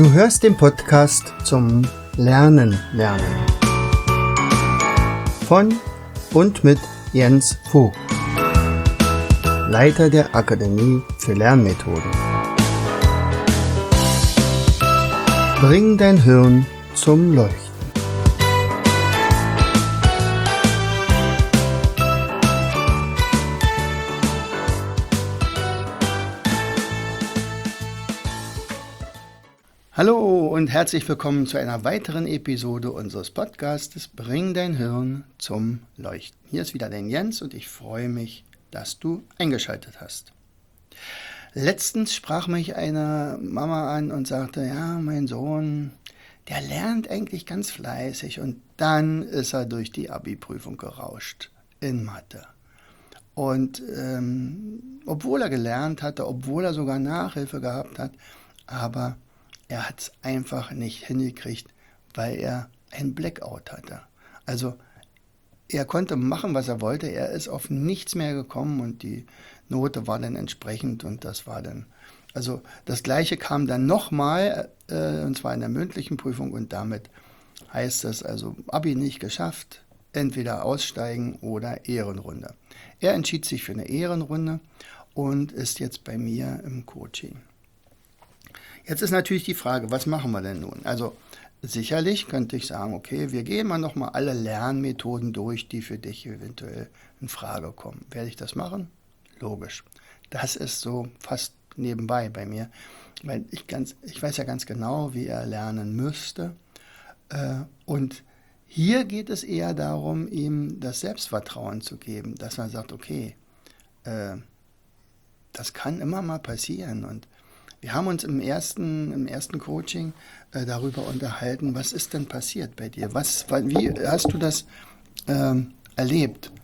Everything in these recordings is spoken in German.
Du hörst den Podcast zum Lernen. Von und mit Jens Vogt, Leiter der Akademie für Lernmethoden. Bring dein Hirn zum Leuchten. Hallo und herzlich willkommen zu einer weiteren Episode unseres Podcasts Bring dein Hirn zum Leuchten. Hier ist wieder dein Jens und ich freue mich, dass du eingeschaltet hast. Letztens sprach mich eine Mama an und sagte, ja, mein Sohn, der lernt eigentlich ganz fleißig und dann ist er durch die Abi-Prüfung gerauscht in Mathe. Und obwohl er gelernt hatte, obwohl er sogar Nachhilfe gehabt hat, aber er hat es einfach nicht hingekriegt, weil er ein Blackout hatte. Also er konnte machen, was er wollte, er ist auf nichts mehr gekommen und die Note war dann entsprechend und das war dann, also das Gleiche kam dann nochmal, und zwar in der mündlichen Prüfung und damit heißt es also Abi nicht geschafft, entweder aussteigen oder Ehrenrunde. Er entschied sich für eine Ehrenrunde und ist jetzt bei mir im Coaching. Jetzt ist natürlich die Frage, was machen wir denn nun? Also sicherlich könnte ich sagen, okay, wir gehen mal nochmal alle Lernmethoden durch, die für dich eventuell in Frage kommen. Werde ich das machen? Logisch. Das ist so fast nebenbei bei mir, weil ich weiß ja ganz genau, wie er lernen müsste. Und hier geht es eher darum, ihm das Selbstvertrauen zu geben, dass man sagt, okay, das kann immer mal passieren und wir haben uns im ersten Coaching darüber unterhalten, was ist denn passiert bei dir? Wie hast du das erlebt?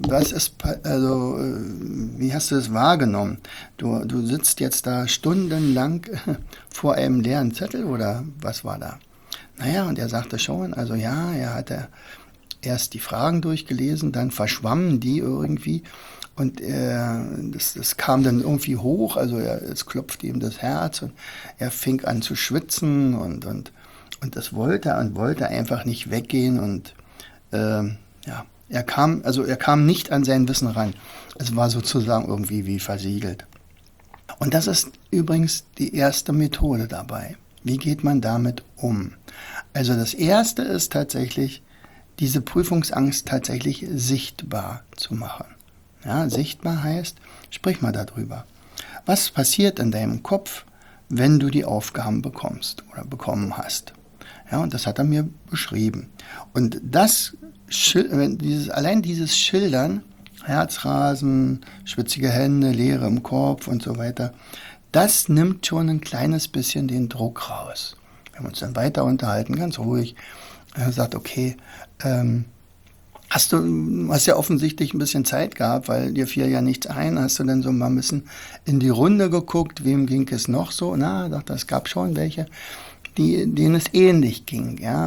Wie hast du das wahrgenommen? Du sitzt jetzt da stundenlang vor einem leeren Zettel oder was war da? Naja, und er sagte schon, also ja, er hatte erst die Fragen durchgelesen, dann verschwammen die irgendwie. Und das kam dann irgendwie hoch, also es klopfte ihm das Herz und er fing an zu schwitzen und das wollte einfach nicht weggehen und er kam nicht an sein Wissen ran. Es war sozusagen irgendwie wie versiegelt. Und das ist übrigens die erste Methode dabei. Wie geht man damit um? Also das erste ist tatsächlich, diese Prüfungsangst tatsächlich sichtbar zu machen. Ja, sichtbar heißt, sprich mal darüber. Was passiert in deinem Kopf, wenn du die Aufgaben bekommst oder bekommen hast? Ja, und das hat er mir beschrieben. Und allein dieses Schildern, Herzrasen, schwitzige Hände, Leere im Kopf und so weiter, das nimmt schon ein kleines bisschen den Druck raus. Wir haben uns dann weiter unterhalten, ganz ruhig. Er sagt, okay, hast ja offensichtlich ein bisschen Zeit gehabt, weil dir fiel ja nichts ein. Hast du dann so mal ein bisschen in die Runde geguckt, wem ging es noch so? Na, dachte, es gab schon welche, denen es ähnlich ging, ja.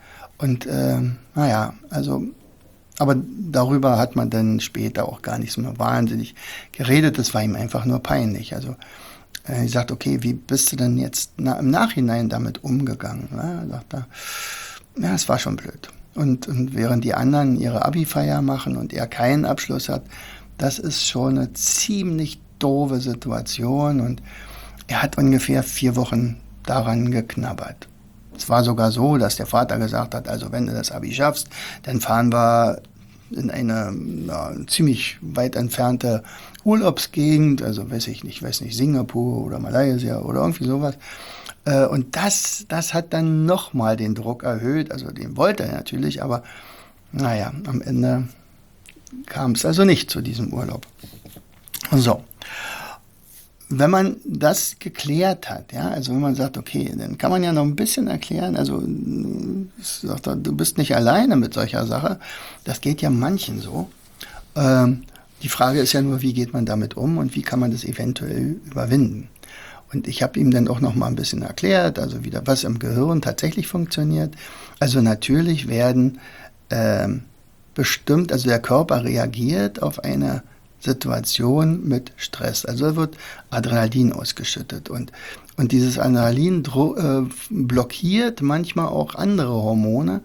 Aber darüber hat man dann später auch gar nicht so mehr wahnsinnig geredet. Das war ihm einfach nur peinlich. Also ich sagte, okay, wie bist du denn jetzt im Nachhinein damit umgegangen? Ja, dachte, ja, es war schon blöd. Und während die anderen ihre Abi-Feier machen und er keinen Abschluss hat, das ist schon eine ziemlich doofe Situation und er hat ungefähr 4 Wochen daran geknabbert. Es war sogar so, dass der Vater gesagt hat, also wenn du das Abi schaffst, dann fahren wir in eine ziemlich weit entfernte Urlaubsgegend, also weiß nicht, Singapur oder Malaysia oder irgendwie sowas. Und das hat dann nochmal den Druck erhöht, also den wollte er natürlich, aber naja, am Ende kam es also nicht zu diesem Urlaub. So, wenn man das geklärt hat, ja, also wenn man sagt, okay, dann kann man ja noch ein bisschen erklären, also du bist nicht alleine mit solcher Sache, das geht ja manchen so. Die Frage ist ja nur, wie geht man damit um und wie kann man das eventuell überwinden? Und ich habe ihm dann auch noch mal ein bisschen erklärt, also wieder was im Gehirn tatsächlich funktioniert. Also natürlich werden also der Körper reagiert auf eine Situation mit Stress. Also da wird Adrenalin ausgeschüttet und dieses Adrenalin blockiert manchmal auch andere Hormone,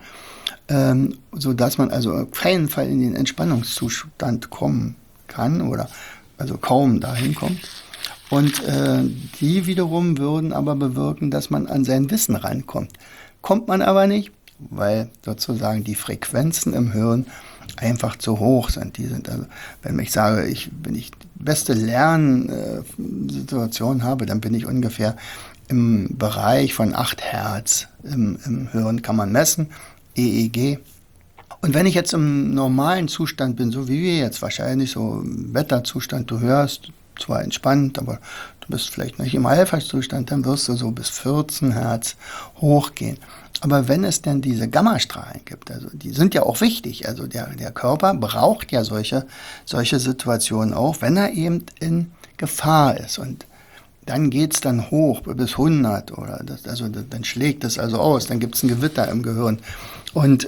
sodass man also auf keinen Fall in den Entspannungszustand kommen kann oder also kaum dahin kommt. Und die wiederum würden aber bewirken, dass man an sein Wissen rankommt. Kommt man aber nicht, weil sozusagen die Frequenzen im Hirn einfach zu hoch sind. Die sind also, wenn ich sage, wenn ich die beste Lernsituation habe, dann bin ich ungefähr im Bereich von 8 Hertz im Hirn, kann man messen, EEG. Und wenn ich jetzt im normalen Zustand bin, so wie wir jetzt wahrscheinlich, so im Wetterzustand, du hörst, zwar entspannt, aber du bist vielleicht nicht im Alpha-Zustand, dann wirst du so bis 14 Hertz hochgehen. Aber wenn es denn diese Gammastrahlen gibt, also die sind ja auch wichtig, also der Körper braucht ja solche Situationen auch, wenn er eben in Gefahr ist. Und dann geht es dann hoch bis 100 oder dann schlägt es also aus, dann gibt es ein Gewitter im Gehirn. Und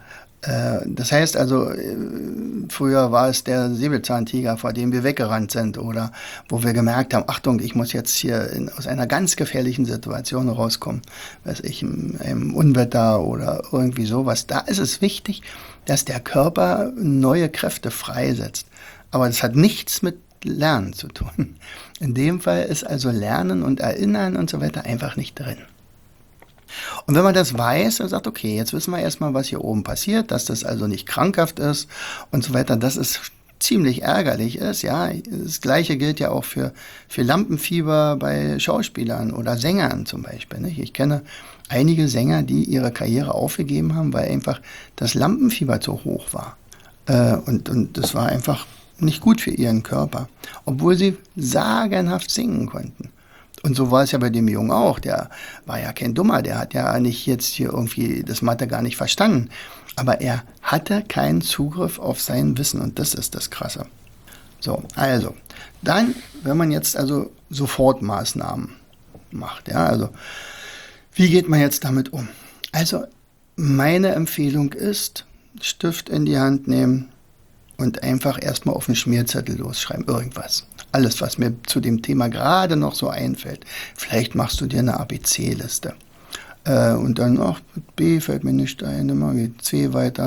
das heißt also, früher war es der Säbelzahntiger, vor dem wir weggerannt sind oder wo wir gemerkt haben, Achtung, ich muss jetzt hier aus einer ganz gefährlichen Situation rauskommen, weiß ich, im Unwetter oder irgendwie sowas. Da ist es wichtig, dass der Körper neue Kräfte freisetzt. Aber das hat nichts mit Lernen zu tun. In dem Fall ist also Lernen und Erinnern und so weiter einfach nicht drin. Und wenn man das weiß und sagt, okay, jetzt wissen wir erstmal, was hier oben passiert, dass das also nicht krankhaft ist und so weiter, dass es ziemlich ärgerlich ist, ja. Das Gleiche gilt ja auch für Lampenfieber bei Schauspielern oder Sängern zum Beispiel, nicht? Ich kenne einige Sänger, die ihre Karriere aufgegeben haben, weil einfach das Lampenfieber zu hoch war. Und das war einfach nicht gut für ihren Körper, obwohl sie sagenhaft singen konnten. Und so war es ja bei dem Jungen auch. Der war ja kein Dummer, der hat ja nicht jetzt hier irgendwie das Mathe gar nicht verstanden. Aber er hatte keinen Zugriff auf sein Wissen und das ist das Krasse. So, also, dann, wenn man jetzt also Sofortmaßnahmen macht, ja, also, wie geht man jetzt damit um? Also, meine Empfehlung ist, Stift in die Hand nehmen und einfach erstmal auf einen Schmierzettel losschreiben, irgendwas. Alles, was mir zu dem Thema gerade noch so einfällt. Vielleicht machst du dir eine ABC-Liste. Und dann, mit B fällt mir nicht ein, immer geht C weiter,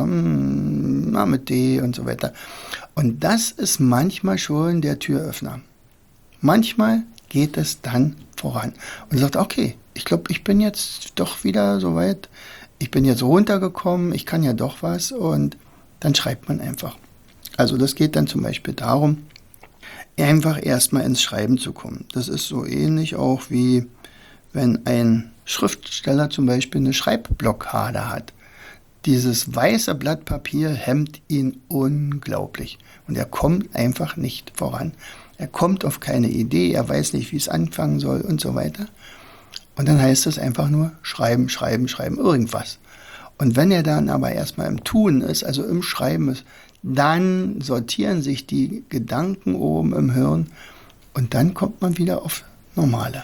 mit D und so weiter. Und das ist manchmal schon der Türöffner. Manchmal geht es dann voran. Und sagt, okay, ich glaube, ich bin jetzt doch wieder so weit, ich bin jetzt runtergekommen, ich kann ja doch was und dann schreibt man einfach. Also das geht dann zum Beispiel darum, einfach erstmal ins Schreiben zu kommen. Das ist so ähnlich auch wie wenn ein Schriftsteller zum Beispiel eine Schreibblockade hat. Dieses weiße Blatt Papier hemmt ihn unglaublich und er kommt einfach nicht voran. Er kommt auf keine Idee, er weiß nicht, wie es anfangen soll und so weiter. Und dann heißt es einfach nur schreiben, schreiben, schreiben, irgendwas. Und wenn er dann aber erstmal im Tun ist, also im Schreiben ist, dann sortieren sich die Gedanken oben im Hirn und dann kommt man wieder auf normale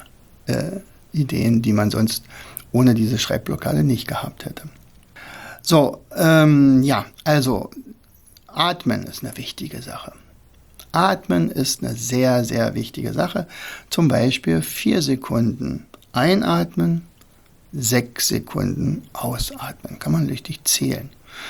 Ideen, die man sonst ohne diese Schreibblockade nicht gehabt hätte. So, also Atmen ist eine wichtige Sache. Atmen ist eine sehr, sehr wichtige Sache. Zum Beispiel 4 Sekunden einatmen, 6 Sekunden ausatmen. Kann man richtig zählen.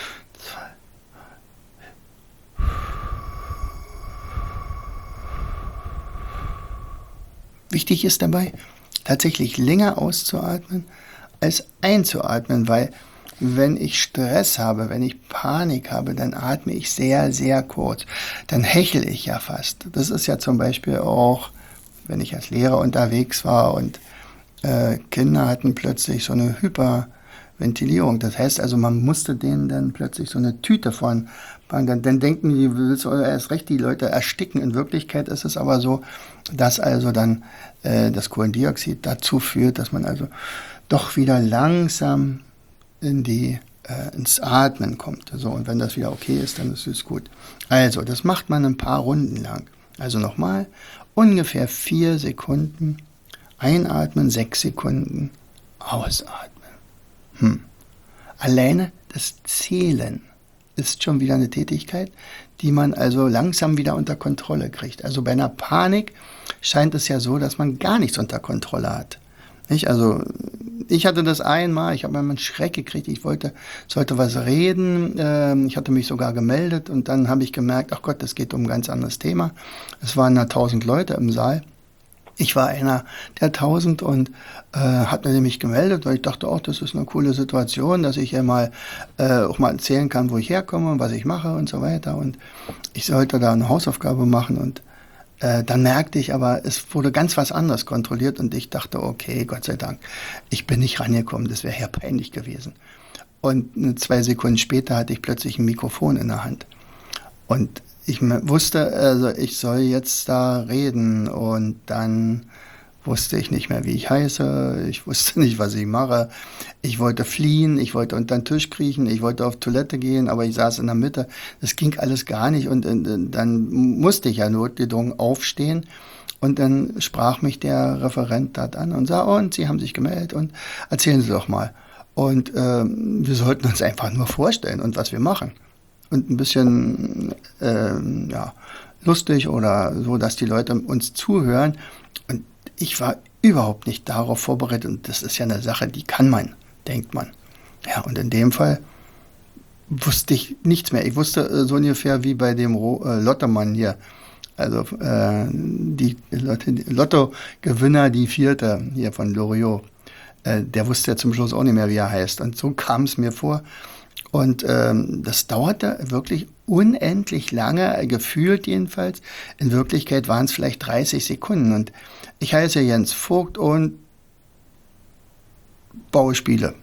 Wichtig ist dabei, tatsächlich länger auszuatmen als einzuatmen, weil wenn ich Stress habe, wenn ich Panik habe, dann atme ich sehr, sehr kurz. Dann hechle ich ja fast. Das ist ja zum Beispiel auch, wenn ich als Lehrer unterwegs war und Kinder hatten plötzlich so eine Hyperventilierung. Das heißt also, man musste denen dann plötzlich so eine Tüte von, dann denken die, willst du erst recht die Leute ersticken. In Wirklichkeit ist es aber so, dass also dann das Kohlendioxid dazu führt, dass man also doch wieder langsam ins Atmen kommt. So, und wenn das wieder okay ist, dann ist es gut. Also, das macht man ein paar Runden lang. Also nochmal, ungefähr 4 Sekunden einatmen, 6 Sekunden ausatmen. Alleine das Zählen ist schon wieder eine Tätigkeit, die man also langsam wieder unter Kontrolle kriegt. Also bei einer Panik scheint es ja so, dass man gar nichts unter Kontrolle hat. Nicht? Also ich hatte das einmal, ich habe einmal einen Schreck gekriegt, sollte was reden, ich hatte mich sogar gemeldet und dann habe ich gemerkt, ach Gott, es geht um ein ganz anderes Thema. Es waren da 1000 Leute im Saal. Ich war einer der 1000 und hat mir nämlich gemeldet, weil ich dachte, oh, das ist eine coole Situation, dass ich ja auch mal erzählen kann, wo ich herkomme und was ich mache und so weiter. Und ich sollte da eine Hausaufgabe machen und dann merkte ich aber, es wurde ganz was anderes kontrolliert und ich dachte, okay, Gott sei Dank, ich bin nicht rangekommen, das wäre ja peinlich gewesen. Und 2 Sekunden später hatte ich plötzlich ein Mikrofon in der Hand. Und ich wusste, also ich soll jetzt da reden und dann wusste ich nicht mehr, wie ich heiße, ich wusste nicht, was ich mache. Ich wollte fliehen, ich wollte unter den Tisch kriechen, ich wollte auf Toilette gehen, aber ich saß in der Mitte. Das ging alles gar nicht und dann musste ich ja notgedrungen aufstehen und dann sprach mich der Referent dort an und sagte, und Sie haben sich gemeldet und erzählen Sie doch mal. Und wir sollten uns einfach nur vorstellen und was wir machen. Und ein bisschen lustig oder so, dass die Leute uns zuhören. Und ich war überhaupt nicht darauf vorbereitet. Und das ist ja eine Sache, die kann man, denkt man. Ja, und in dem Fall wusste ich nichts mehr. Ich wusste so ungefähr wie bei dem Lottomann hier. Also die Lottogewinner, die 4. hier von Loriot. Der wusste ja zum Schluss auch nicht mehr, wie er heißt. Und so kam es mir vor. Und das dauerte wirklich unendlich lange, gefühlt jedenfalls. In Wirklichkeit waren es vielleicht 30 Sekunden. Und ich heiße Jens Vogt und baue Spiele.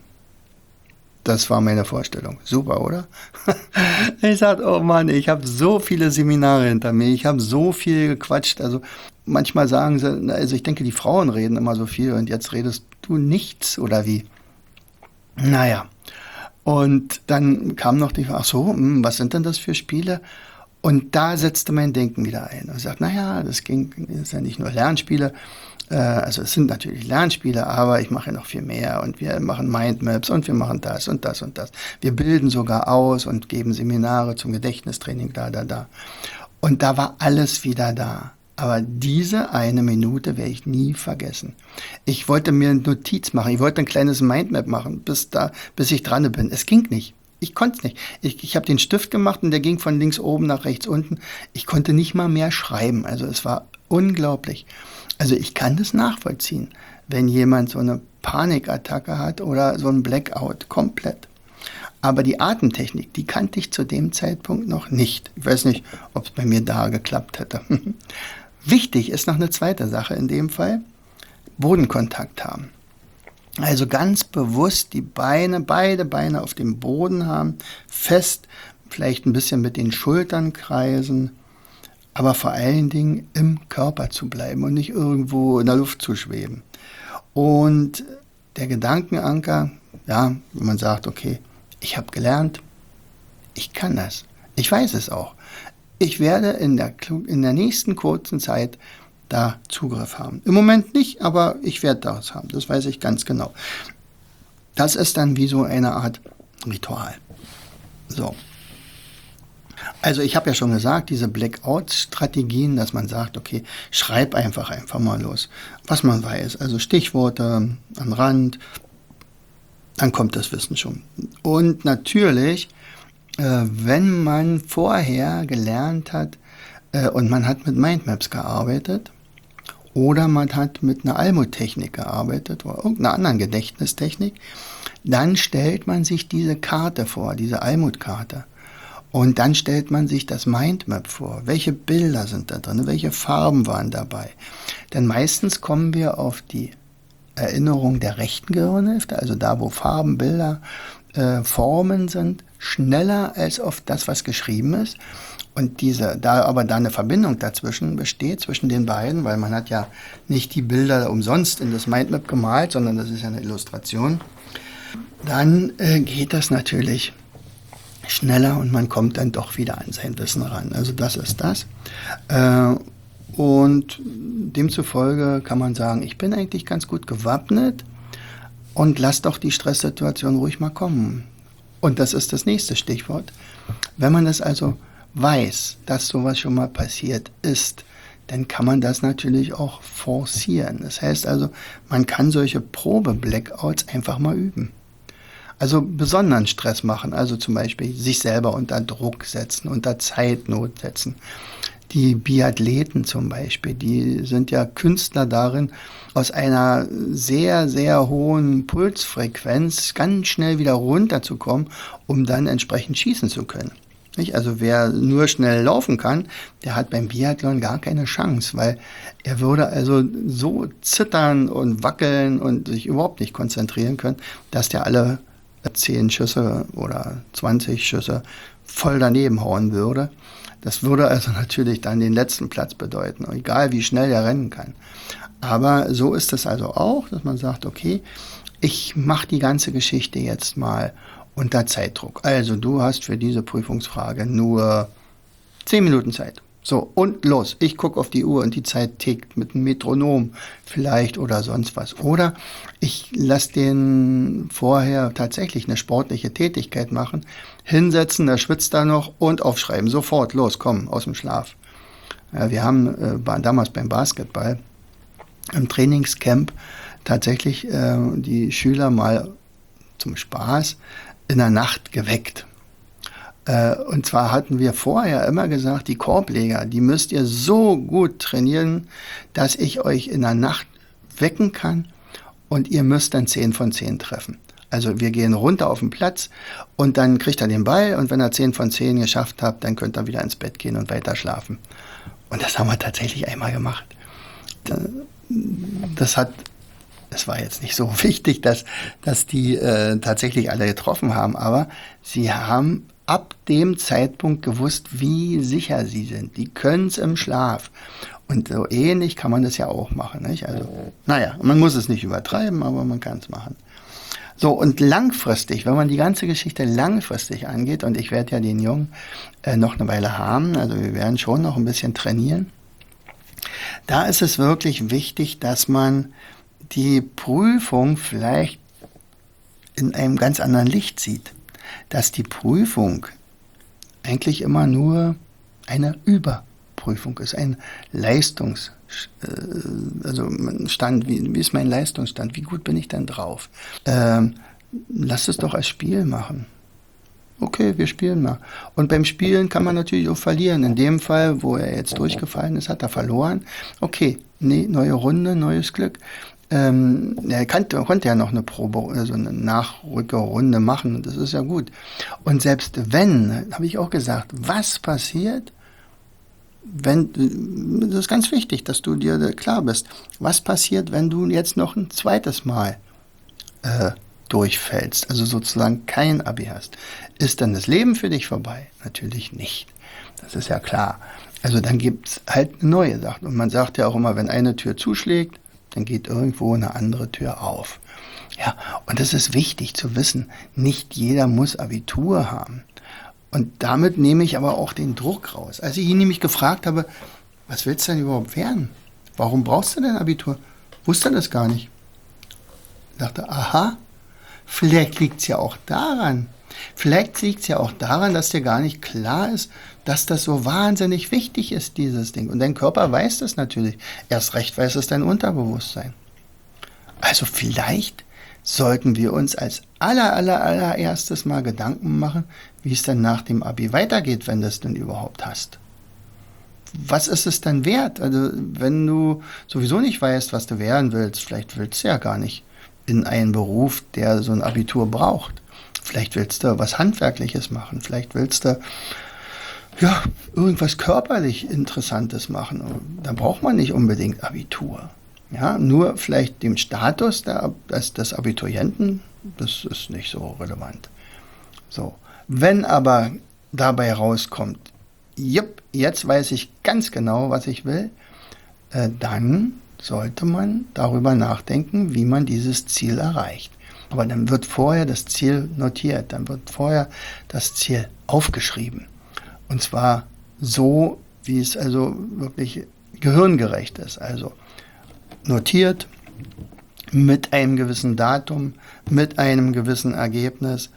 Das war meine Vorstellung. Super, oder? Ich sagte, oh Mann, ich habe so viele Seminare hinter mir. Ich habe so viel gequatscht. Also manchmal sagen sie, also ich denke, die Frauen reden immer so viel und jetzt redest du nichts oder wie? Naja. Und dann kam noch die Frage, ach so, was sind denn das für Spiele? Und da setzte mein Denken wieder ein. Und ich sagte, naja, das ist ja nicht nur Lernspiele, also es sind natürlich Lernspiele, aber ich mache ja noch viel mehr und wir machen Mindmaps und wir machen das und das und das. Wir bilden sogar aus und geben Seminare zum Gedächtnistraining, da. Und da war alles wieder da. Aber diese 1 Minute werde ich nie vergessen. Ich wollte mir eine Notiz machen, ich wollte ein kleines Mindmap machen, bis ich dran bin. Es ging nicht. Ich konnte es nicht. Ich habe den Stift gemacht und der ging von links oben nach rechts unten. Ich konnte nicht mal mehr schreiben. Also es war unglaublich. Also ich kann das nachvollziehen, wenn jemand so eine Panikattacke hat oder so ein Blackout komplett. Aber die Atemtechnik, die kannte ich zu dem Zeitpunkt noch nicht. Ich weiß nicht, ob es bei mir da geklappt hätte. Wichtig ist noch eine zweite Sache in dem Fall, Bodenkontakt haben. Also ganz bewusst beide Beine auf dem Boden haben, fest, vielleicht ein bisschen mit den Schultern kreisen, aber vor allen Dingen im Körper zu bleiben und nicht irgendwo in der Luft zu schweben. Und der Gedankenanker, ja, wenn man sagt, okay, ich habe gelernt, ich kann das, ich weiß es auch. Ich werde in der nächsten kurzen Zeit da Zugriff haben. Im Moment nicht, aber ich werde das haben. Das weiß ich ganz genau. Das ist dann wie so eine Art Ritual. So. Also ich habe ja schon gesagt, diese Blackout-Strategien, dass man sagt, okay, schreib einfach mal los, was man weiß. Also Stichworte am Rand, dann kommt das Wissen schon. Und natürlich, wenn man vorher gelernt hat und man hat mit Mindmaps gearbeitet oder man hat mit einer Almut-Technik gearbeitet oder irgendeiner anderen Gedächtnistechnik, dann stellt man sich diese Karte vor, diese Almut-Karte. Und dann stellt man sich das Mindmap vor. Welche Bilder sind da drin? Welche Farben waren dabei? Denn meistens kommen wir auf die Erinnerung der rechten Gehirnhälfte, also da, wo Farben, Bilder, Formen sind, schneller als auf das, was geschrieben ist. Und da aber da eine Verbindung dazwischen besteht, zwischen den beiden, weil man hat ja nicht die Bilder umsonst in das Mindmap gemalt, sondern das ist ja eine Illustration, dann geht das natürlich schneller und man kommt dann doch wieder an sein Wissen ran. Also das ist das. Und demzufolge kann man sagen, ich bin eigentlich ganz gut gewappnet und lass doch die Stresssituation ruhig mal kommen. Und das ist das nächste Stichwort. Wenn man das also weiß, dass sowas schon mal passiert ist, dann kann man das natürlich auch forcieren. Das heißt also, man kann solche Probe-Blackouts einfach mal üben. Also besonderen Stress machen, also zum Beispiel sich selber unter Druck setzen, unter Zeitnot setzen. Die Biathleten zum Beispiel, die sind ja Künstler darin, aus einer sehr, sehr hohen Pulsfrequenz ganz schnell wieder runterzukommen, um dann entsprechend schießen zu können. Nicht? Also wer nur schnell laufen kann, der hat beim Biathlon gar keine Chance, weil er würde also so zittern und wackeln und sich überhaupt nicht konzentrieren können, dass der alle 10 Schüsse oder 20 Schüsse voll daneben hauen würde. Das würde also natürlich dann den letzten Platz bedeuten, egal wie schnell er rennen kann. Aber so ist es also auch, dass man sagt, okay, ich mache die ganze Geschichte jetzt mal unter Zeitdruck. Also du hast für diese Prüfungsfrage nur 10 Minuten Zeit. So, und los. Ich gucke auf die Uhr und die Zeit tickt mit einem Metronom vielleicht oder sonst was. Oder ich lasse den vorher tatsächlich eine sportliche Tätigkeit machen, hinsetzen, der schwitzt da noch und aufschreiben. Sofort, los, komm, aus dem Schlaf. Ja, wir waren damals beim Basketball im Trainingscamp tatsächlich die Schüler mal zum Spaß in der Nacht geweckt. Und zwar hatten wir vorher immer gesagt, die Korbleger, die müsst ihr so gut trainieren, dass ich euch in der Nacht wecken kann und ihr müsst dann 10 von 10 treffen. Also wir gehen runter auf den Platz und dann kriegt er den Ball und wenn er 10 von 10 geschafft hat, dann könnt ihr wieder ins Bett gehen und weiter schlafen. Und das haben wir tatsächlich einmal gemacht. Es war jetzt nicht so wichtig, dass die tatsächlich alle getroffen haben, aber sie haben ab dem Zeitpunkt gewusst, wie sicher sie sind. Die können es im Schlaf. Und so ähnlich kann man das ja auch machen. Nicht? Also, naja, man muss es nicht übertreiben, aber man kann es machen. So, und langfristig, wenn man die ganze Geschichte langfristig angeht, und ich werde ja den Jungen noch eine Weile haben, also wir werden schon noch ein bisschen trainieren, da ist es wirklich wichtig, dass man die Prüfung vielleicht in einem ganz anderen Licht sieht. Dass die Prüfung eigentlich immer nur eine Überprüfung ist, ein Leistungsstand. Wie ist mein Leistungsstand? Wie gut bin ich denn drauf? Lass es doch als Spiel machen. Okay, wir spielen mal. Und beim Spielen kann man natürlich auch verlieren. In dem Fall, wo er jetzt durchgefallen ist, hat er verloren. Okay, nee, neue Runde, neues Glück. Er konnte ja noch eine Probe, also eine Nachrückerrunde machen, und das ist ja gut. Und selbst wenn, habe ich auch gesagt, was passiert, das ist ganz wichtig, dass du dir klar bist, was passiert, wenn du jetzt noch ein zweites Mal durchfällst, also sozusagen kein Abi hast. Ist dann das Leben für dich vorbei? Natürlich nicht. Das ist ja klar. Also dann gibt es halt eine neue Sache. Und man sagt ja auch immer, wenn eine Tür zuschlägt, dann geht irgendwo eine andere Tür auf. Ja, und es ist wichtig zu wissen, nicht jeder muss Abitur haben. Und damit nehme ich aber auch den Druck raus. Als ich ihn nämlich gefragt habe, was willst du denn überhaupt werden? Warum brauchst du denn Abitur? Wusste er das gar nicht. Ich dachte, aha, vielleicht liegt es ja auch daran. Vielleicht liegt es ja auch daran, dass dir gar nicht klar ist, dass das so wahnsinnig wichtig ist, dieses Ding. Und dein Körper weiß das natürlich. Erst recht weiß es dein Unterbewusstsein. Also vielleicht sollten wir uns als allererstes mal Gedanken machen, wie es dann nach dem Abi weitergeht, wenn du es denn überhaupt hast. Was ist es dann wert? Also wenn du sowieso nicht weißt, was du werden willst, vielleicht willst du ja gar nicht in einen Beruf, der so ein Abitur braucht. Vielleicht willst du was Handwerkliches machen. Vielleicht willst du irgendwas körperlich Interessantes machen. Da braucht man nicht unbedingt Abitur. Ja, nur vielleicht dem Status des Abiturienten, das ist nicht so relevant. So. Wenn aber dabei rauskommt, jetzt weiß ich ganz genau, was ich will, dann sollte man darüber nachdenken, wie man dieses Ziel erreicht. Aber dann wird vorher das Ziel notiert, dann wird vorher das Ziel aufgeschrieben. Und zwar so, wie es also wirklich gehirngerecht ist. Also notiert mit einem gewissen Datum, mit einem gewissen Ergebnis,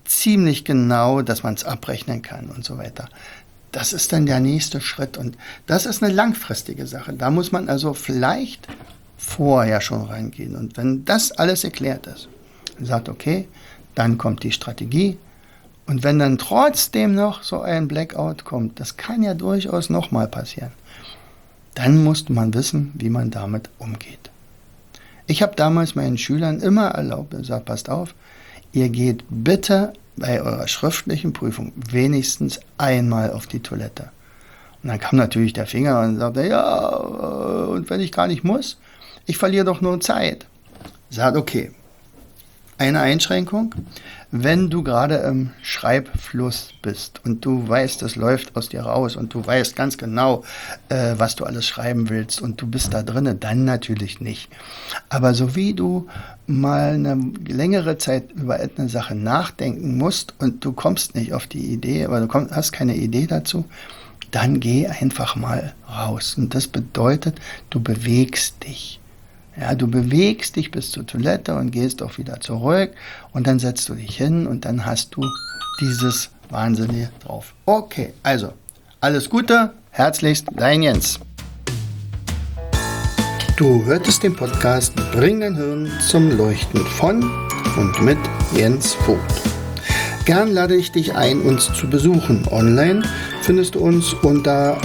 ziemlich genau, dass man es abrechnen kann und so weiter. Das ist dann der nächste Schritt und das ist eine langfristige Sache. Da muss man also vielleicht vorher schon reingehen. Und wenn das alles erklärt ist und sagt, okay, dann kommt die Strategie. Und wenn dann trotzdem noch so ein Blackout kommt, das kann ja durchaus nochmal passieren, dann muss man wissen, wie man damit umgeht. Ich habe damals meinen Schülern immer erlaubt und gesagt, passt auf, ihr geht bitte bei eurer schriftlichen Prüfung wenigstens einmal auf die Toilette. Und dann kam natürlich der Finger und sagte, ja, und wenn ich gar nicht muss, ich verliere doch nur Zeit. Sagt, okay, eine Einschränkung, wenn du gerade im Schreibfluss bist und du weißt, es läuft aus dir raus und du weißt ganz genau, was du alles schreiben willst und du bist da drin, dann natürlich nicht. Aber so wie du mal eine längere Zeit über eine Sache nachdenken musst und du kommst nicht auf die Idee, aber du hast keine Idee dazu, dann geh einfach mal raus. Und das bedeutet, du bewegst dich. Ja, du bewegst dich bis zur Toilette und gehst auch wieder zurück und dann setzt du dich hin und dann hast du dieses Wahnsinnige drauf. Okay, also alles Gute, herzlichst, dein Jens. Du hörtest den Podcast Bring dein Hirn zum Leuchten von und mit Jens Vogt. Gern lade ich dich ein, uns zu besuchen. Online findest du uns unter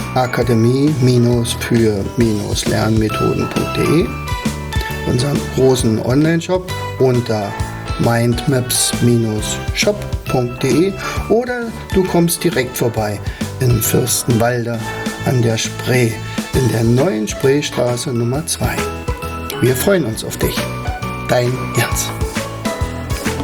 akademie-für-lernmethoden.de, unseren großen Online-Shop unter mindmaps-shop.de oder du kommst direkt vorbei in Fürstenwalde an der Spree, in der neuen Spreestraße Nummer 2. Wir freuen uns auf dich. Dein Jens.